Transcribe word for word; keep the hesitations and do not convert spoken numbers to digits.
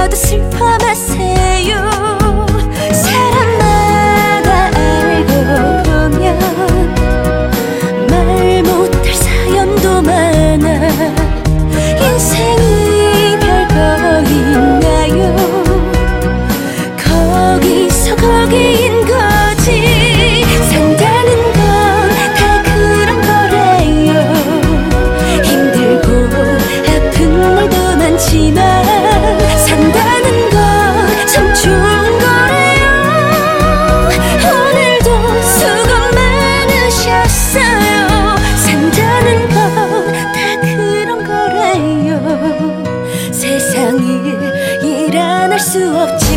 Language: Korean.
모두 슬퍼 마세요. 사람마다 알고 보면 말 못할 사연도 많아. 인생이 별거 있나요? 거기서 거기인 거지. 산다는 건 다 그런 거래요. 힘들고 아픈 날도 많지만 산다는 건 참 좋은 거래요. 오늘도 수고 많으셨어요. 산다는 건 다 그런 거래요. 세상에 일 안 할 수 없지.